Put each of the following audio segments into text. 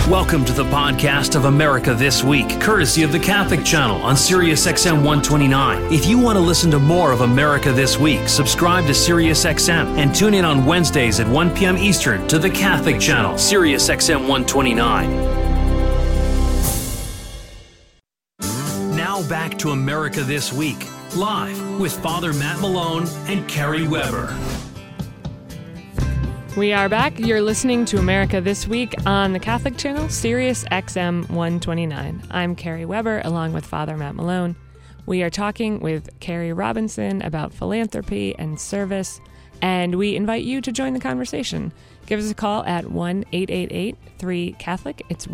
Welcome to the podcast of America This Week, courtesy of the Catholic Channel on SiriusXM 129. If you want to listen to more of America This Week, subscribe to SiriusXM and tune in on Wednesdays at 1 p.m. Eastern to the Catholic Channel, SiriusXM 129. Now back to America This Week, live with Father Matt Malone and Carrie Weber. We are back. You're listening to America This Week on the Catholic Channel, Sirius XM 129. I'm Carrie Weber, along with Father Matt Malone. We are talking with Carrie Robinson about philanthropy and service, and we invite you to join the conversation. Give us a call at 1-888-3-CATHOLIC. It's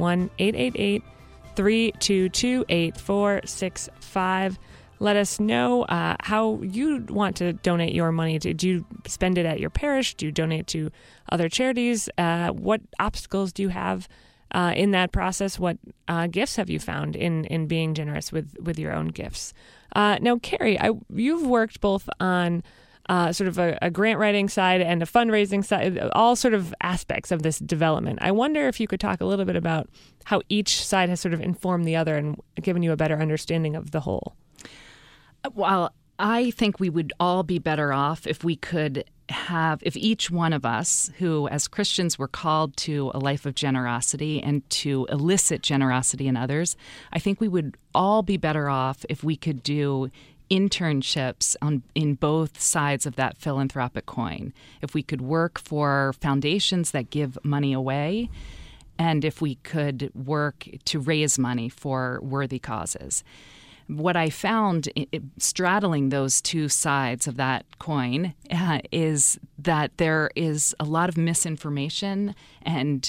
1-888-322-8465. Let us know how you want to donate your money. Do you spend it at your parish? Do you donate to other charities? What obstacles do you have in that process? What gifts have you found in being generous with your own gifts? Now, Carrie, you've worked both on sort of a grant writing side and a fundraising side, all sort of aspects of this development. I wonder if you could talk a little bit about how each side has sort of informed the other and given you a better understanding of the whole. Well, I think we would all be better off if we could if each one of us who, as Christians, were called to a life of generosity and to elicit generosity in others, I think we would all be better off if we could do internships in both sides of that philanthropic coin. If we could work for foundations that give money away, and if we could work to raise money for worthy causes. What I found straddling those two sides of that coin is that there is a lot of misinformation and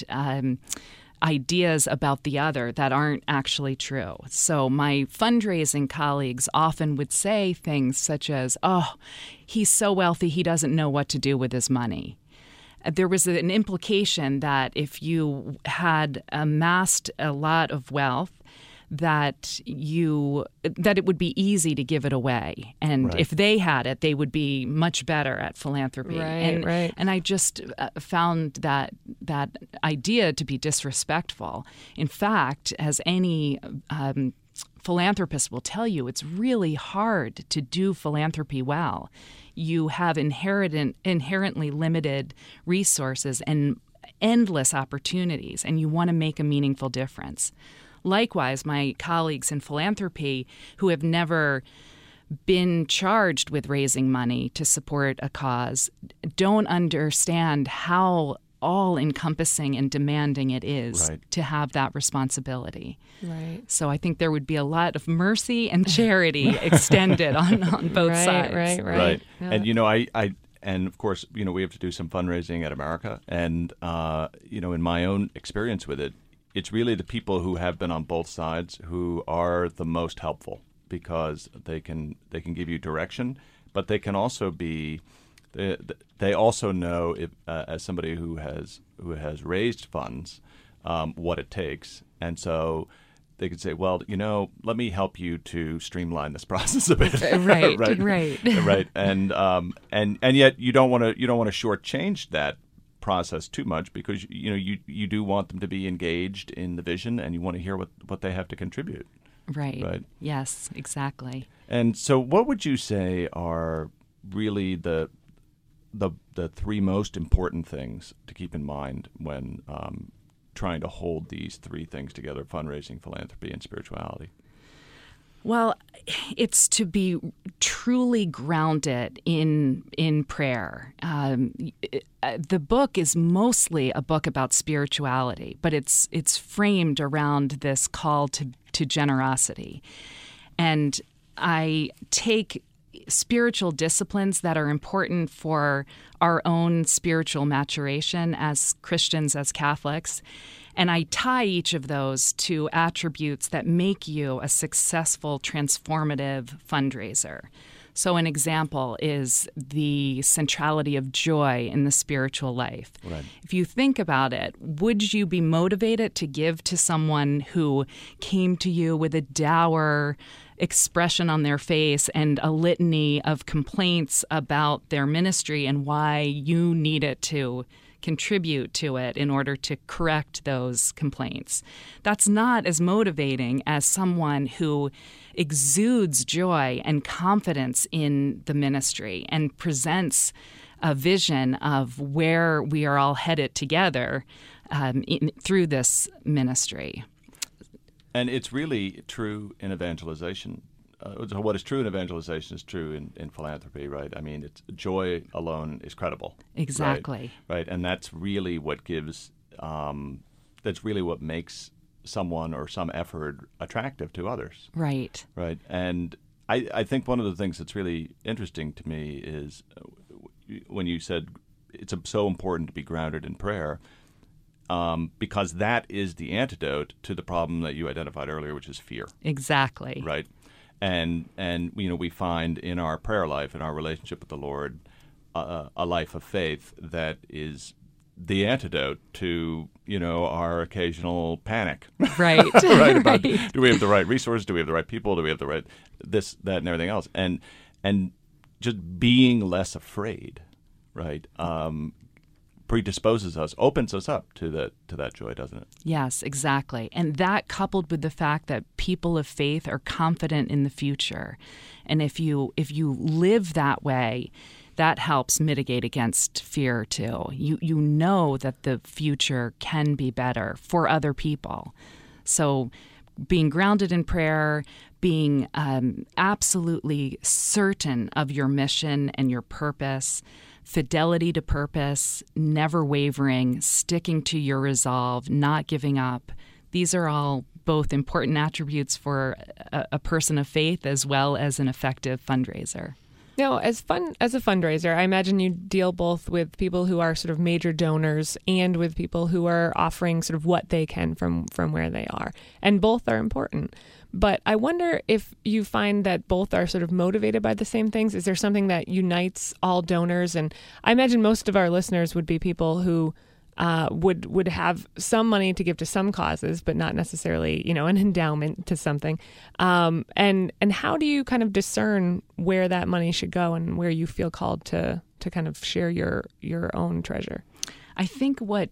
ideas about the other that aren't actually true. So my fundraising colleagues often would say things such as, "Oh, he's so wealthy, he doesn't know what to do with his money." There was an implication that if you had amassed a lot of wealth, that it would be easy to give it away, and if they had it, they would be much better at philanthropy. Right. And I just found that idea to be disrespectful. In fact, as any philanthropist will tell you, it's really hard to do philanthropy well. You have inherently limited resources and endless opportunities, and you want to make a meaningful difference. Likewise, my colleagues in philanthropy who have never been charged with raising money to support a cause don't understand how all-encompassing and demanding it is to have that responsibility. Right. So I think there would be a lot of mercy and charity extended on both sides. Right. Yeah. And, and of course, we have to do some fundraising at America. And, in my own experience with it, it's really the people who have been on both sides who are the most helpful, because they can give you direction, but they can also be they also know, if, as somebody who has raised funds, what it takes, and so they could say, well, let me help you to streamline this process a bit. Right. And yet you don't want to shortchange that process too much, because you do want them to be engaged in the vision, and you want to hear what they have to contribute. Right. Yes, exactly. And so what would you say are really the three most important things to keep in mind when trying to hold these three things together: fundraising, philanthropy, and spirituality? Well, it's to be truly grounded in prayer. The book is mostly a book about spirituality, but it's framed around this call to generosity. And I take spiritual disciplines that are important for our own spiritual maturation as Christians, as Catholics, and I tie each of those to attributes that make you a successful, transformative fundraiser. So an example is the centrality of joy in the spiritual life. Right. If you think about it, would you be motivated to give to someone who came to you with a dour expression on their face and a litany of complaints about their ministry and why you needed to contribute to it in order to correct those complaints. That's not as motivating as someone who exudes joy and confidence in the ministry and presents a vision of where we are all headed together through this ministry. And it's really true in evangelization. So what is true in evangelization is true in philanthropy, right? I mean, it's joy alone is credible. Exactly. Right? And that's really what gives, that's really what makes someone or some effort attractive to others. Right. Right. And I think one of the things that's really interesting to me is when you said it's so important to be grounded in prayer, because that is the antidote to the problem that you identified earlier, which is fear. Exactly. Right. And we find in our prayer life, in our relationship with the Lord, a life of faith that is the antidote to our occasional panic. Right. Right. About, right. Do we have the right resources? Do we have the right people? Do we have the right this, that, and everything else? And just being less afraid, right, predisposes us, opens us up to that joy, doesn't it? Yes, exactly. And that coupled with the fact that people of faith are confident in the future. And if you live that way, that helps mitigate against fear too. You know that the future can be better for other people. So being grounded in prayer, being absolutely certain of your mission and your purpose, fidelity to purpose, never wavering, sticking to your resolve, not giving up. These are all both important attributes for a person of faith as well as an effective fundraiser. Now, as a fundraiser, I imagine you deal both with people who are sort of major donors and with people who are offering sort of what they can from where they are. And both are important. But I wonder if you find that both are sort of motivated by the same things. Is there something that unites all donors? And I imagine most of our listeners would be people who would have some money to give to some causes, but not necessarily, an endowment to something. And how do you kind of discern where that money should go and where you feel called to kind of share your own treasure? I think what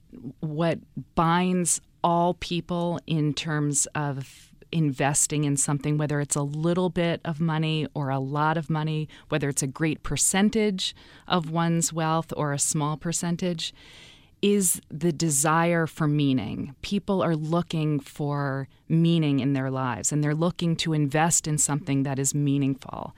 binds all people in terms of investing in something, whether it's a little bit of money or a lot of money, whether it's a great percentage of one's wealth or a small percentage, is the desire for meaning. People are looking for meaning in their lives, and they're looking to invest in something that is meaningful.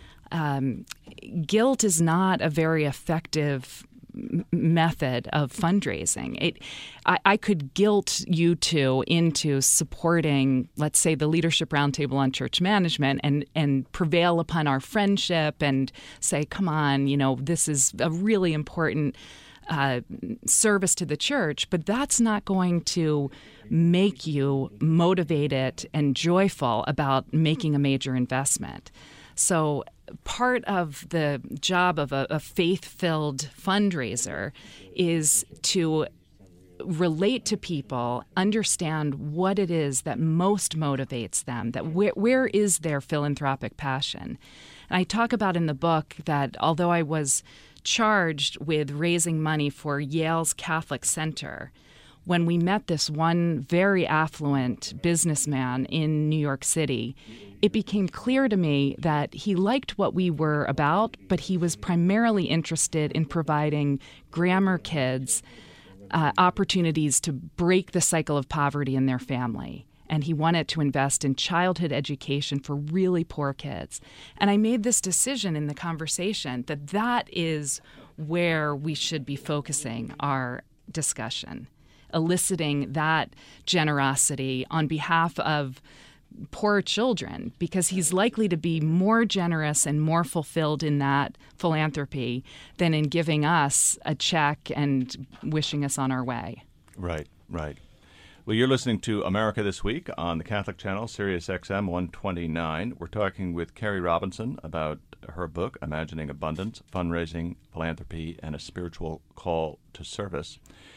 Guilt is not a very effective method of fundraising. I could guilt you two into supporting, let's say, the Leadership Roundtable on Church Management and prevail upon our friendship and say, come on, this is a really important service to the church, but that's not going to make you motivated and joyful about making a major investment. So part of the job of a faith-filled fundraiser is to relate to people, understand what it is that most motivates them, that where is their philanthropic passion. And I talk about in the book that although I was charged with raising money for Yale's Catholic Center, when we met this one very affluent businessman in New York City, it became clear to me that he liked what we were about, but he was primarily interested in providing grammar kids opportunities to break the cycle of poverty in their family. And he wanted to invest in childhood education for really poor kids. And I made this decision in the conversation that is where we should be focusing our discussion, eliciting that generosity on behalf of poor children, because he's likely to be more generous and more fulfilled in that philanthropy than in giving us a check and wishing us on our way. Right. Well, you're listening to America This Week on the Catholic Channel, Sirius XM 129. We're talking with Carrie Robinson about her book, Imagining Abundance, Fundraising, Philanthropy, and a Spiritual Call to Service.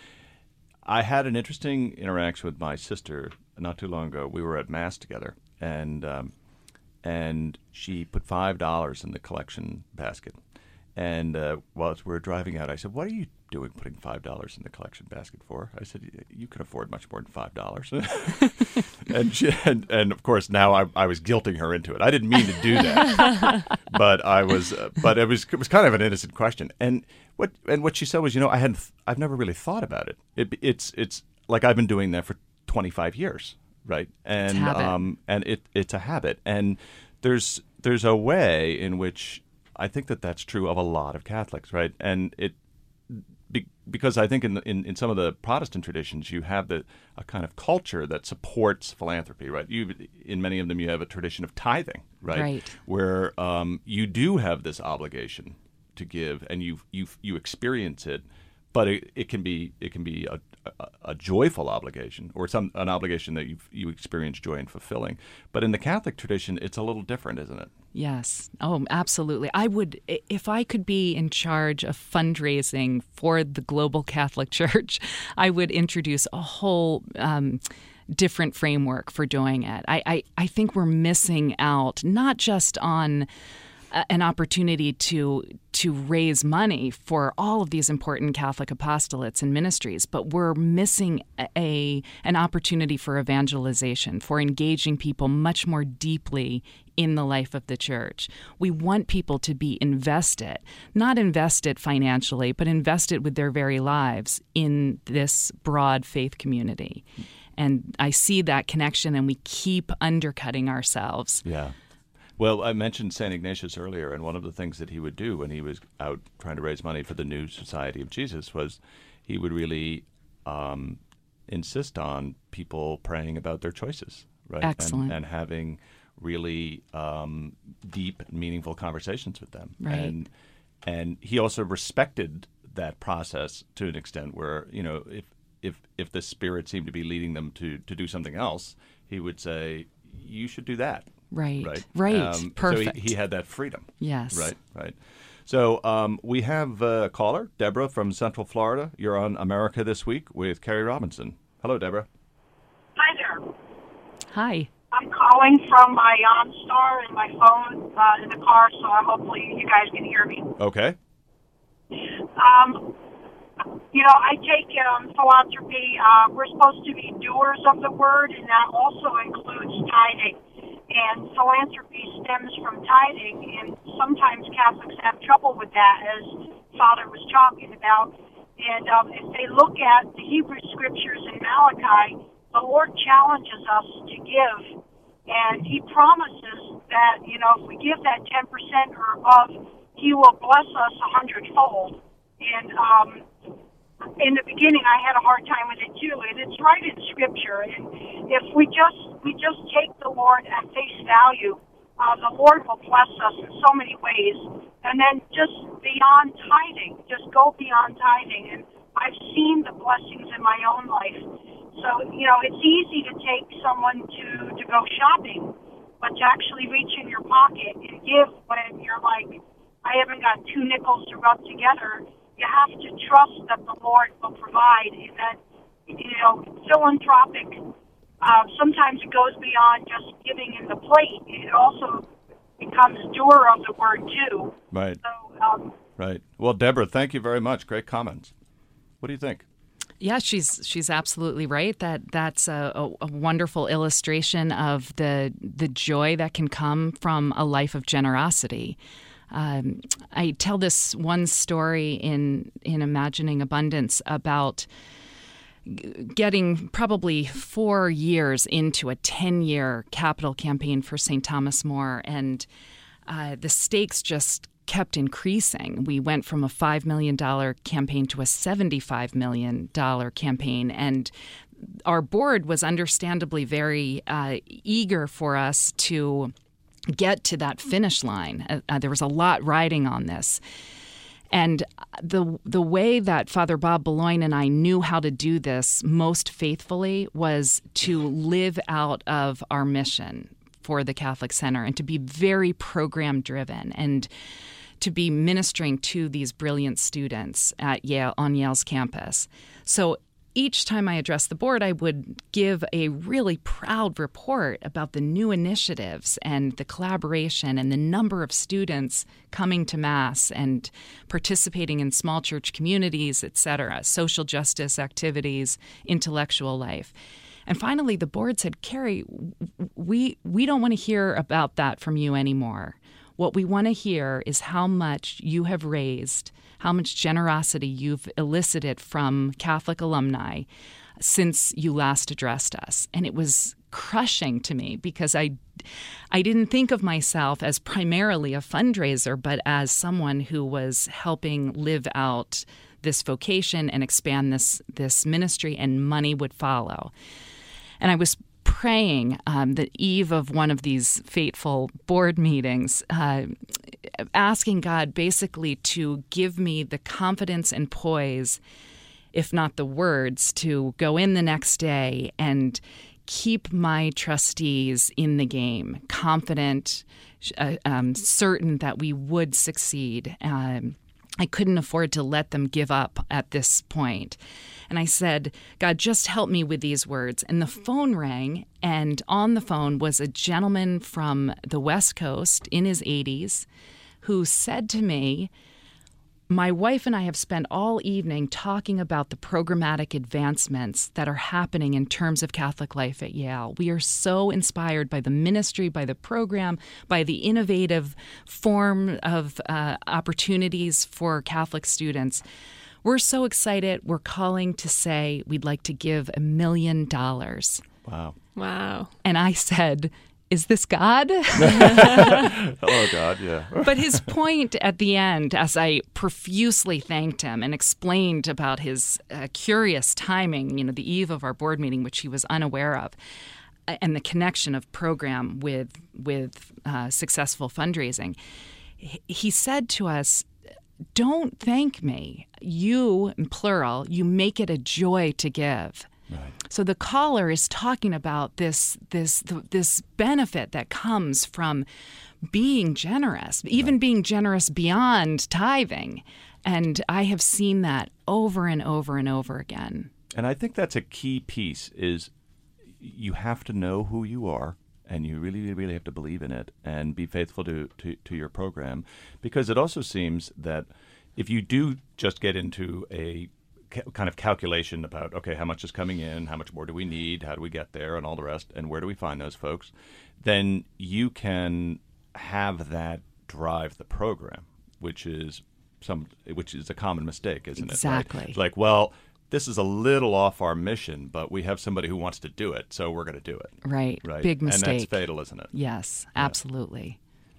I had an interesting interaction with my sister not too long ago. We were at Mass together, and she put $5 in the collection basket. while we were driving out, I said, "What are you doing putting $5 in the collection basket for?" I said, "You can afford much more than $5." and of course now I was guilting her into it. I didn't mean to do that, but it was kind of an innocent question. And what she said was, I've never really thought about it. It's like I've been doing that for 25 years, right? And it's a habit. And there's a way in which I think that's true of a lot of Catholics, right? And because I think in some of the Protestant traditions, you have a kind of culture that supports philanthropy, right? In many of them, you have a tradition of tithing, right? Where you do have this obligation to give, and you experience it, but it can be a joyful obligation, or an obligation that you experience joy in fulfilling. But in the Catholic tradition, it's a little different, isn't it? Yes. Oh, absolutely. I would, if I could be in charge of fundraising for the global Catholic Church, I would introduce a whole different framework for doing it. I think we're missing out not just on an opportunity to raise money for all of these important Catholic apostolates and ministries, but we're missing an opportunity for evangelization, for engaging people much more deeply in the life of the church. We want people to be invested, not invested financially, but invested with their very lives in this broad faith community. And I see that connection, and we keep undercutting ourselves. Yeah. Well, I mentioned St. Ignatius earlier, and one of the things that he would do when he was out trying to raise money for the New Society of Jesus was he would really insist on people praying about their choices, right? Excellent. And having really deep, meaningful conversations with them. Right. And he also respected that process to an extent where, if the Spirit seemed to be leading them to do something else, he would say, you should do that. Right. So Perfect. he had that freedom. Yes. Right. So we have a caller, Deborah from Central Florida. You're on America This Week with Carrie Robinson. Hello, Deborah. Hi there. Hi. I'm calling from my OnStar and my phone in the car, so hopefully you guys can hear me. Okay. I take philanthropy. We're supposed to be doers of the word, and that also includes tithing. And philanthropy stems from tithing, and sometimes Catholics have trouble with that, as Father was talking about. And if they look at the Hebrew Scriptures in Malachi, the Lord challenges us to give. And He promises that, if we give that 10% or above, He will bless us 100-fold. And in the beginning, I had a hard time with it too, and it's right in Scripture. And if we just take the Lord at face value, the Lord will bless us in so many ways. And then just beyond tithing, just go beyond tithing. And I've seen the blessings in my own life. So it's easy to take someone to go shopping, but to actually reach in your pocket and give when you're like, I haven't got 2 nickels to rub together. You have to trust that the Lord will provide, and that, philanthropic, sometimes it goes beyond just giving in the plate. It also becomes doer of the word, too. Right. So, right. Well, Deborah, thank you very much. Great comments. What do you think? Yeah, she's absolutely right. That's a wonderful illustration of the joy that can come from a life of generosity. I tell this one story in Imagining Abundance about getting probably 4 years into a 10-year capital campaign for St. Thomas More, and the stakes just kept increasing. We went from a $5 million campaign to a $75 million campaign, and our board was understandably very eager for us to get to that finish line. There was a lot riding on this. And the way that Father Bob Boulogne and I knew how to do this most faithfully was to live out of our mission for the Catholic Center and to be very program-driven and to be ministering to these brilliant students at Yale, on Yale's campus. So each time I addressed the board, I would give a really proud report about the new initiatives and the collaboration and the number of students coming to Mass and participating in small church communities, etc., social justice activities, intellectual life. And finally, the board said, Carrie, we don't want to hear about that from you anymore. What we want to hear is how much you have raised, how much generosity you've elicited from Catholic alumni since you last addressed us. And it was crushing to me because I didn't think of myself as primarily a fundraiser, but as someone who was helping live out this vocation and expand this ministry, and money would follow. And I was praying the eve of one of these fateful board meetings, asking God basically to give me the confidence and poise, if not the words, to go in the next day and keep my trustees in the game, confident, certain that we would succeed. I couldn't afford to let them give up at this point. And I said, God, just help me with these words. And the phone rang, and on the phone was a gentleman from the West Coast in his 80s who said to me, my wife and I have spent all evening talking about the programmatic advancements that are happening in terms of Catholic life at Yale. We are so inspired by the ministry, by the program, by the innovative form of opportunities for Catholic students. We're so excited. We're calling to say we'd like to give $1 million. Wow. And I said, is this God? Hello, God, yeah. But his point at the end, as I profusely thanked him and explained about his curious timing, the eve of our board meeting, which he was unaware of, and the connection of program with successful fundraising, he said to us, don't thank me. You, in plural, you make it a joy to give. Right. So the caller is talking about this benefit that comes from being generous, even being generous beyond tithing. And I have seen that over and over and over again. And I think that's a key piece is you have to know who you are, and you really, really have to believe in it and be faithful to your program, because it also seems that if you do just get into a kind of calculation about, okay, how much is coming in, how much more do we need, how do we get there, and all the rest, and where do we find those folks, then you can have that drive the program, which is a common mistake, isn't it? Exactly. It's like, well, this is a little off our mission, but we have somebody who wants to do it, so we're going to do it. Right. Big mistake. And that's fatal, isn't it? Yes, absolutely.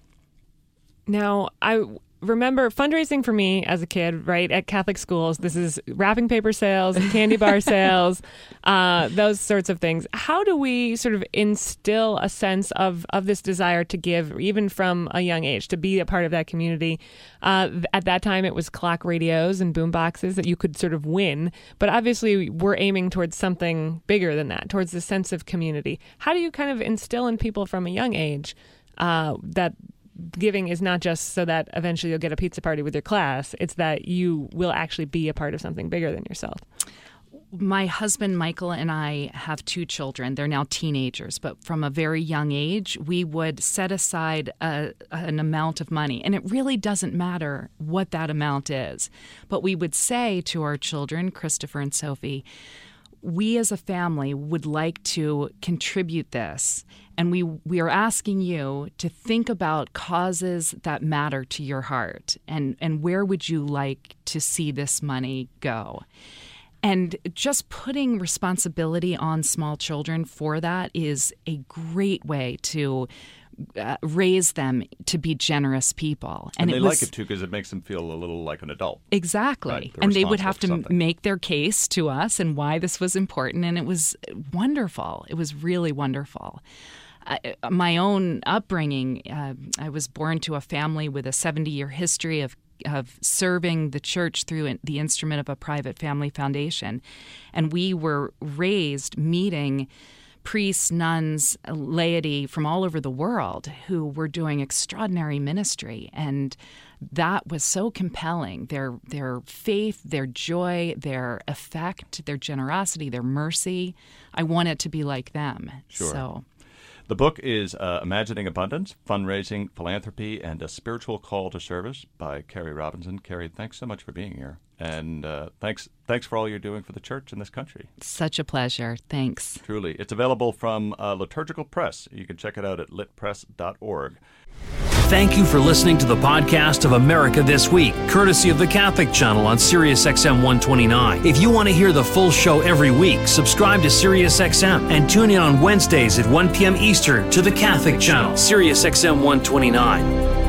Now, I remember fundraising for me as a kid, right, at Catholic schools. This is wrapping paper sales, candy bar sales, those sorts of things. How do we sort of instill a sense of this desire to give, even from a young age, to be a part of that community? At that time, it was clock radios and boom boxes that you could sort of win. But obviously, we're aiming towards something bigger than that, towards the sense of community. How do you kind of instill in people from a young age that giving is not just so that eventually you'll get a pizza party with your class, it's that you will actually be a part of something bigger than yourself? My husband, Michael, and I have 2 children. They're now teenagers, but from a very young age, we would set aside an amount of money. And it really doesn't matter what that amount is. But we would say to our children, Christopher and Sophie, we as a family would like to contribute this, and we are asking you to think about causes that matter to your heart, and where would you like to see this money go? And just putting responsibility on small children for that is a great way to raise them to be generous people. And they like it, too, because it makes them feel a little like an adult. Exactly. Right? And they would have to make their case to us and why this was important. And it was wonderful. It was really wonderful. My own upbringing, I was born to a family with a 70-year history of serving the church through the instrument of a private family foundation. And we were raised meeting priests, nuns, laity from all over the world who were doing extraordinary ministry. And that was so compelling. Their faith, their joy, their affect, their generosity, their mercy. I want it to be like them. Sure. So. The book is Imagining Abundance, Fundraising, Philanthropy, and a Spiritual Call to Service by Carrie Robinson. Carrie, thanks so much for being here. And thanks for all you're doing for the church in this country. Such a pleasure. Thanks. Truly. It's available from Liturgical Press. You can check it out at litpress.org. Thank you for listening to the podcast of America This Week, courtesy of the Catholic Channel on SiriusXM 129. If you want to hear the full show every week, subscribe to SiriusXM and tune in on Wednesdays at 1 p.m. Eastern to the Catholic Channel, SiriusXM 129.